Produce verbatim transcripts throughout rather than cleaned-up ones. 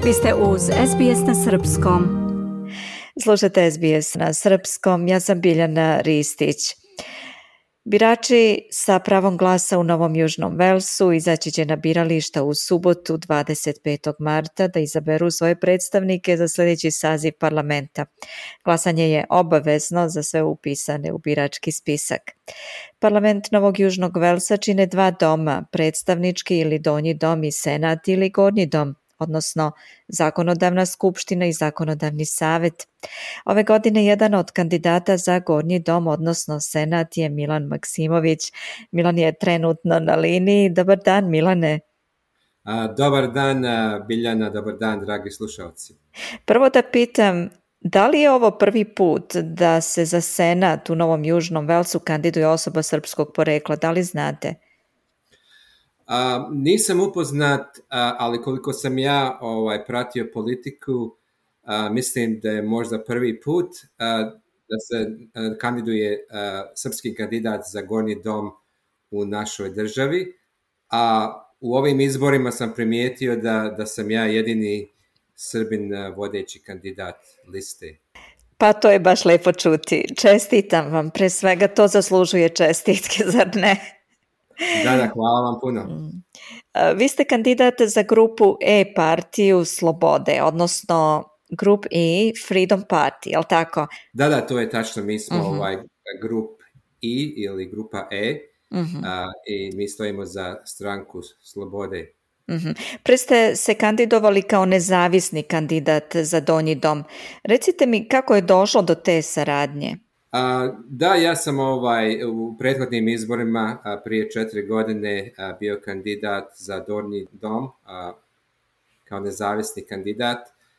Vi ste uz S B S na srpskom. Slušate S B S na srpskom, ja sam Biljana Ristić. Birači sa pravom glasa u Novom Južnom Velsu izaći će na birališta u subotu dvadeset petog marta da izaberu svoje predstavnike za sljedeći saziv parlamenta. Glasanje je obavezno za sve upisane u birački spisak. Parlament Novog Južnog Velsa čine dva doma, predstavnički ili donji dom i senat ili gornji dom, odnosno zakonodavna skupština i zakonodavni savjet. Ove godine jedan od kandidata za gornji dom, odnosno senat, je Milan Maksimović. Milan je trenutno na liniji. Dobar dan, Milane. A, dobar dan, Biljana, dobar dan, dragi slušalci. Prvo da pitam, da li je ovo prvi put da se za senat u Novom Južnom Velsu kandiduje osoba srpskog porekla? Da li znate? A, nisam upoznat, a, ali koliko sam ja ovaj, pratio politiku, a, mislim da je možda prvi put a, da se a, kandiduje a, srpski kandidat za gornji dom u našoj državi, a u ovim izborima sam primijetio da, da sam ja jedini Srbin a, vodeći kandidat liste. Pa to je baš lepo čuti. Čestitam vam, pre svega to zaslužuje čestitke, zar ne? Da, da, hvala vam puno. Mm. Vi ste kandidat za grupu E partiju Slobode, odnosno grup E Freedom Party, je li tako? Da, da, to je tačno. Mi smo uh-huh. ovaj grup I ili grupa E uh-huh. a, i mi stojimo za stranku Slobode. Uh-huh. Pre ste se kandidovali kao nezavisni kandidat za donji dom. Recite mi kako je došlo do te saradnje? A, da, ja sam ovaj, u prethodnim izborima a, prije četiri godine a, bio kandidat za donji dom a, kao nezavisni kandidat.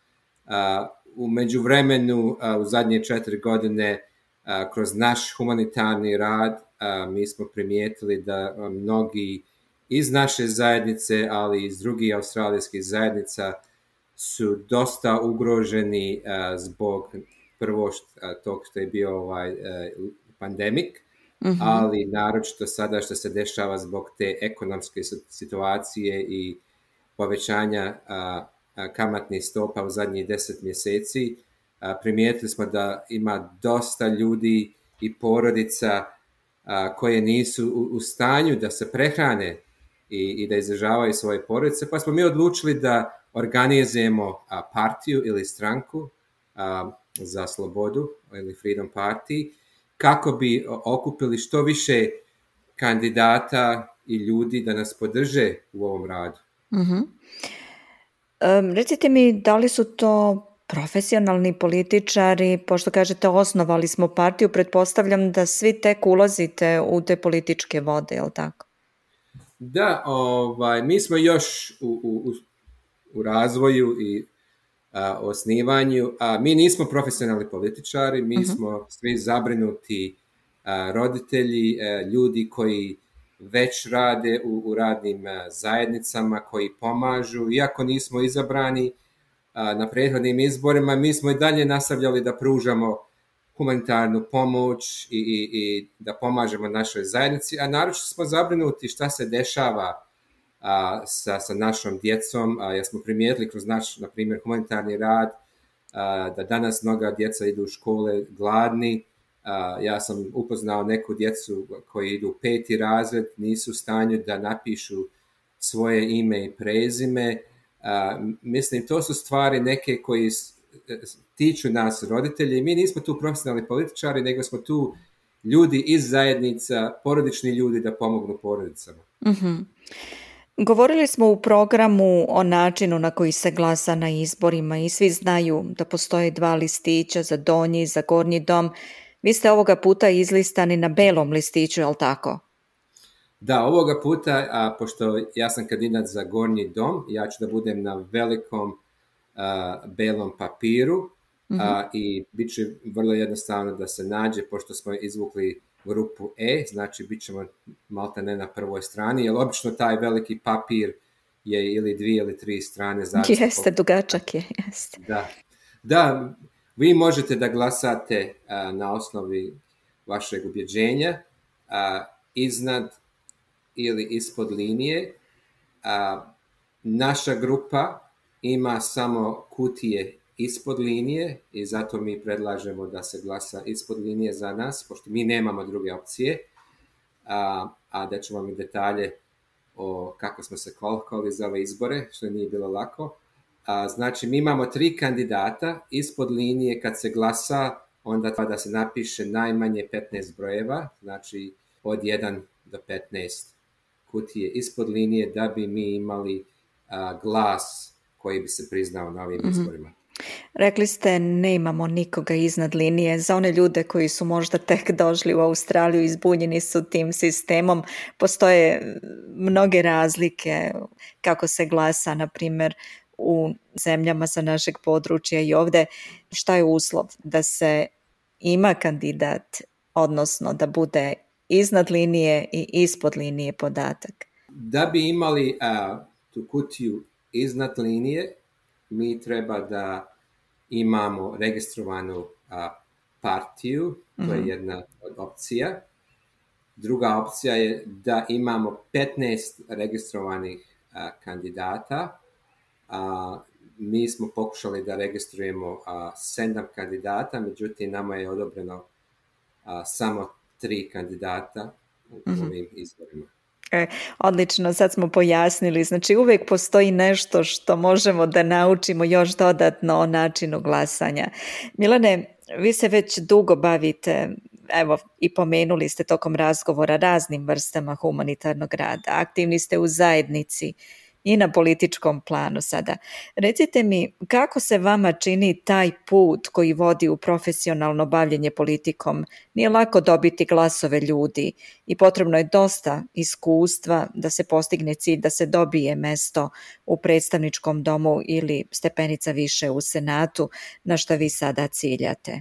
A, u međuvremenu, a, u zadnje četiri godine, a, kroz naš humanitarni rad, a, mi smo primijetili da a, mnogi iz naše zajednice, ali i iz drugih australijskih zajednica su dosta ugroženi a, zbog prvo što, tog što je bio ovaj uh, pandemik, uh-huh. ali naročito sada što se dešava zbog te ekonomske situacije i povećanja uh, kamatnih stopa u zadnjih deset mjeseci, uh, primijetili smo da ima dosta ljudi i porodica uh, koje nisu u, u stanju da se prehrane i, i da izdržavaju svoje porodice, pa smo mi odlučili da organizujemo uh, partiju ili stranku uh, za slobodu ili Freedom Party, kako bi okupili što više kandidata i ljudi da nas podrže u ovom radu. Uh-huh. Um, recite mi, da li su to profesionalni političari, pošto kažete osnovali smo partiju, pretpostavljam da svi tek ulazite u te političke vode, je li tako? Da, ovaj, mi smo još u, u, u razvoju i A, osnivanju. A, mi nismo profesionalni političari, mi uh-huh. smo svi zabrinuti a, roditelji, a, ljudi koji već rade u, u radnim a, zajednicama, koji pomažu. Iako nismo izabrani a, na prethodnim izborima, mi smo i dalje nastavljali da pružamo humanitarnu pomoć i, i, i da pomažemo našoj zajednici, a naročito smo zabrinuti šta se dešava A, sa, sa našom djecom, a, jer smo primijetili kroz naš, na primjer, humanitarni rad, a, da danas mnoga djeca idu u škole gladni. A, ja sam upoznao neku djecu koji idu u peti razred, nisu u stanju da napišu svoje ime i prezime. A, mislim, to su stvari neke koji tiču nas roditelji. Mi nismo tu profesionalni političari, nego smo tu ljudi iz zajednica, porodični ljudi da pomognu porodicama. Mhm. Govorili smo u programu o načinu na koji se glasa na izborima i svi znaju da postoje dva listića za donji i za gornji dom. Vi ste ovoga puta izlistani na belom listiću, je li tako? Da, ovoga puta, a, pošto ja sam kandidat za gornji dom, ja ću da budem na velikom a, belom papiru a, uh-huh. i bit će vrlo jednostavno da se nađe, pošto smo izvukli grupu E, znači bit ćemo malta ne na prvoj strani, jer obično taj veliki papir je ili dvije ili tri strane. Jeste, dugačak je, jeste. Da, da, vi možete da glasate a, na osnovi vašeg ubjeđenja, a, iznad ili ispod linije. A, naša grupa ima samo kutije ispod linije i zato mi predlažemo da se glasa ispod linije za nas, pošto mi nemamo druge opcije, a, a da ću vam i detalje o kako smo se kvalifikovali za ove izbore, što nije bilo lako. A, znači, mi imamo tri kandidata ispod linije kad se glasa, onda da se napiše najmanje petnaest brojeva, znači od jedan do petnaest kutije ispod linije da bi mi imali a, glas koji bi se priznao na ovim mm-hmm. izborima. Rekli ste ne imamo nikoga iznad linije. Za one ljude koji su možda tek došli u Australiju i zbunjeni su tim sistemom, postoje mnoge razlike kako se glasa, na primjer, u zemljama sa našeg područja i ovdje. Šta je uslov? Da se ima kandidat, odnosno da bude iznad linije i ispod linije podatak. Da bi imali uh, tu kutiju iznad linije, mi treba da imamo registrovanu uh, partiju, to mm-hmm. je jedna od opcija. Druga opcija je da imamo petnaest registrovanih uh, kandidata. Uh, mi smo pokušali da registrujemo uh, sedam kandidata, međutim nama je odobreno uh, samo tri kandidata u mm-hmm. ovim izborima. E, odlično, sad smo pojasnili. Znači uvijek postoji nešto što možemo da naučimo još dodatno o načinu glasanja. Milane, vi se već dugo bavite, evo i pomenuli ste tokom razgovora, raznim vrstama humanitarnog rada. Aktivni ste u zajednici i na političkom planu sada. Recite mi, kako se vama čini taj put koji vodi u profesionalno bavljenje politikom? Nije lako dobiti glasove ljudi i potrebno je dosta iskustva da se postigne cilj, da se dobije mesto u predstavničkom domu ili stepenica više u Senatu, na što vi sada ciljate.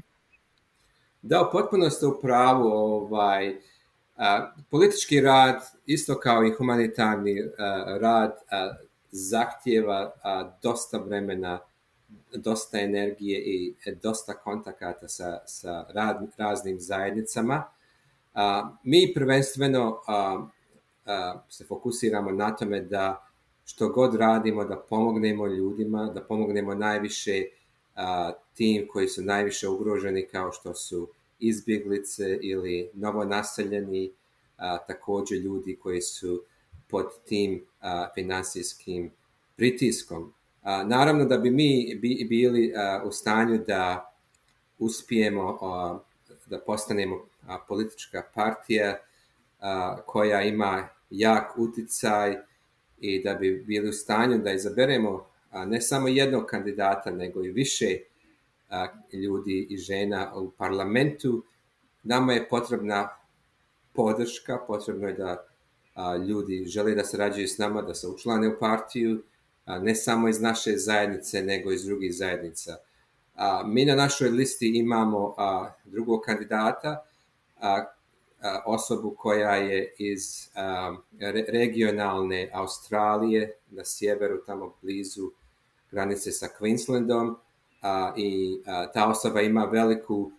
Da, potpuno ste u pravu. Ovaj, a, politički rad, isto kao i humanitarni a, rad, a, zahtijeva a, dosta vremena, dosta energije i dosta kontakata sa, sa rad, raznim zajednicama. A, mi prvenstveno a, a, se fokusiramo na tome da što god radimo, da pomognemo ljudima, da pomognemo najviše a, tim koji su najviše ugroženi, kao što su izbjeglice ili novonaseljeni, a, također ljudi koji su pod tim a, finansijskim pritiskom. A, naravno da bi mi bi, bili a, u stanju da uspijemo a, da postanemo a, politička partija a, koja ima jak utjecaj i da bi bili u stanju da izaberemo a, ne samo jednog kandidata, nego i više a, ljudi i žena u parlamentu. Nama je potrebna podrška, potrebno je da a, ljudi žele da sarađuju s nama, da se učlane u partiju, a, ne samo iz naše zajednice, nego iz drugih zajednica. A, mi na našoj listi imamo a, drugog kandidata, a, a, osobu koja je iz a, re, regionalne Australije, na sjeveru, tamo blizu granice sa Queenslandom, a, i a, ta osoba ima veliku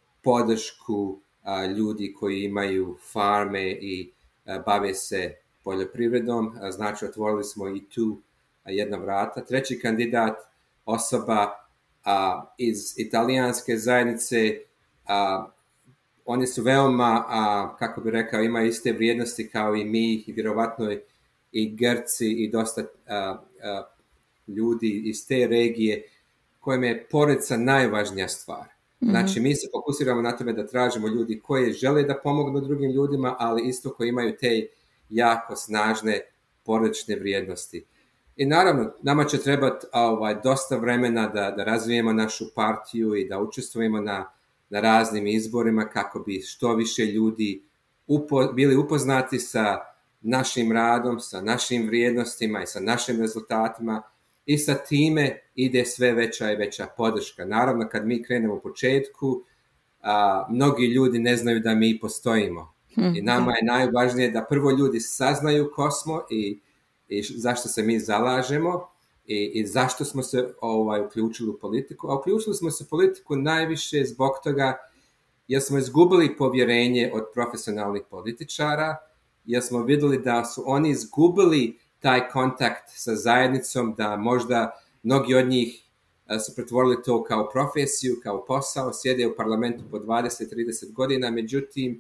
podršku a, ljudi koji imaju farme i a, bave se poljoprivredom. A, znači, otvorili smo i tu a, jedna vrata. Treći kandidat, osoba a, iz italijanske zajednice, a, oni su veoma, a, kako bi rekao, imaju iste vrijednosti kao i mi, i vjerovatno i Grci i dosta a, a, ljudi iz te regije kojima je porodica najvažnija stvar. Znači, mi se fokusiramo na tome da tražimo ljudi koji žele da pomognu drugim ljudima, ali isto koji imaju te jako snažne porodične vrijednosti. I naravno, nama će trebati ovaj, dosta vremena da, da razvijemo našu partiju i da učestvujemo na, na raznim izborima kako bi što više ljudi upo, bili upoznati sa našim radom, sa našim vrijednostima i sa našim rezultatima. I sa time ide sve veća i veća podrška. Naravno, kad mi krenemo u početku, a, mnogi ljudi ne znaju da mi postojimo. I nama je najvažnije da prvo ljudi saznaju ko smo i, i zašto se mi zalažemo i, i zašto smo se ovaj, uključili u politiku. A uključili smo se u politiku najviše zbog toga jer smo izgubili povjerenje od profesionalnih političara, jer smo vidjeli da su oni izgubili taj kontakt sa zajednicom, da možda mnogi od njih su pretvorili to kao profesiju, kao posao, sjede u parlamentu po dvadeset do trideset godina, međutim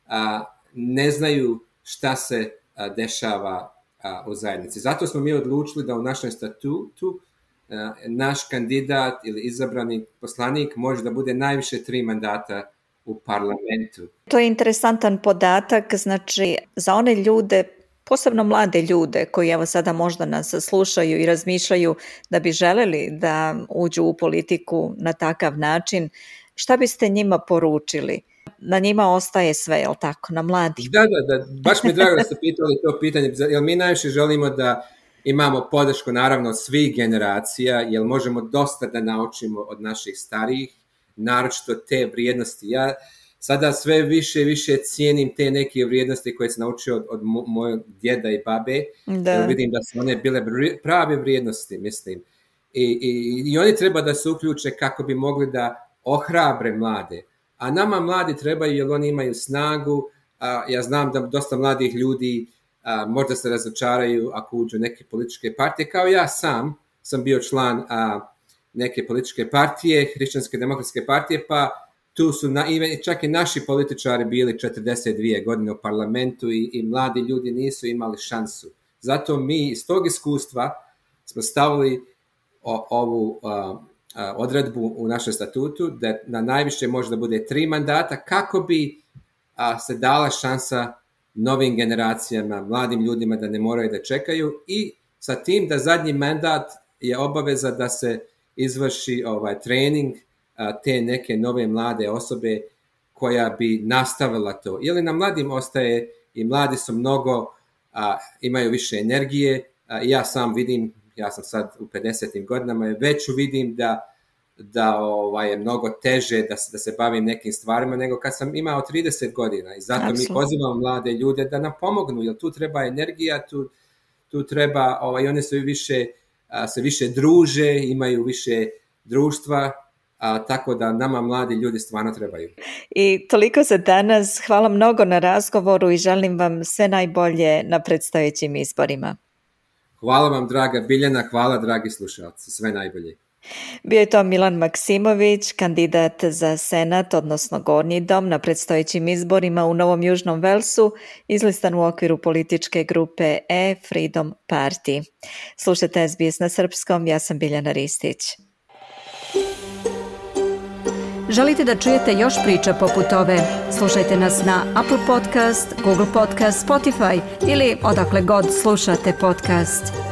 ne znaju šta se dešava u zajednici. Zato smo mi odlučili da u našem statutu naš kandidat ili izabrani poslanik može da bude najviše tri mandata u parlamentu. To je interesantan podatak, znači za one ljude, posebno mlade ljude koji evo sada možda nas slušaju i razmišljaju da bi želeli da uđu u politiku na takav način, šta biste njima poručili? Na njima ostaje sve, je li tako, na mladih? Da, da, da, baš mi je drago da ste pitali to pitanje, jer mi najviše želimo da imamo podršku naravno svih generacija, jer možemo dosta da naučimo od naših starijih, naročito te vrijednosti. Ja sada sve više i više cijenim te neke vrijednosti koje sam naučio od, od mojeg djeda i babe, da. Jer vidim da su one bile prave vrijednosti, mislim. I, i, i oni treba da se uključe kako bi mogli da ohrabre mlade. A nama mladi trebaju jer oni imaju snagu. A, ja znam da dosta mladih ljudi a, možda se razočaraju ako uđu neke političke partije. Kao ja sam sam bio član a, neke političke partije, Hrišćanske demokratske partije, pa tu su na, čak i naši političari bili četrdeset dvije godine u parlamentu i, i mladi ljudi nisu imali šansu. Zato mi iz tog iskustva smo stavili o, ovu a, a, odredbu u našem statutu da na najviše može da bude tri mandata kako bi a, se dala šansa novim generacijama, mladim ljudima da ne moraju da čekaju i sa tim da zadnji mandat je obaveza da se izvrši ovaj trening te neke nove mlade osobe koja bi nastavila to. Ili na mladim ostaje i mladi su mnogo, a, imaju više energije. A, ja sam vidim, ja sam sad u pedesetim godinama, već vidim da, da ovaj, je mnogo teže da, da se bavim nekim stvarima nego kad sam imao trideset godina. I zato Absolutno. Mi pozivamo mlade ljude da nam pomognu, jer tu treba energija, tu, tu treba, ovaj, oni su više, a, se više druže, imaju više društva, a, tako da nama mladi ljudi stvarno trebaju. I toliko za danas. Hvala mnogo na razgovoru i želim vam sve najbolje na predstojećim izborima. Hvala vam, draga Biljana, hvala, dragi slušalci, sve najbolje. Bio je to Milan Maksimović, kandidat za Senat, odnosno Gornji dom na predstojećim izborima u Novom Južnom Velsu, izlistan u okviru političke grupe E-Freedom Party. Slušajte S B S na srpskom, ja sam Biljana Ristić. Želite da čujete još priča poput ove? Slušajte nas na Apple Podcast, Google Podcast, Spotify ili odakle god slušate podcast.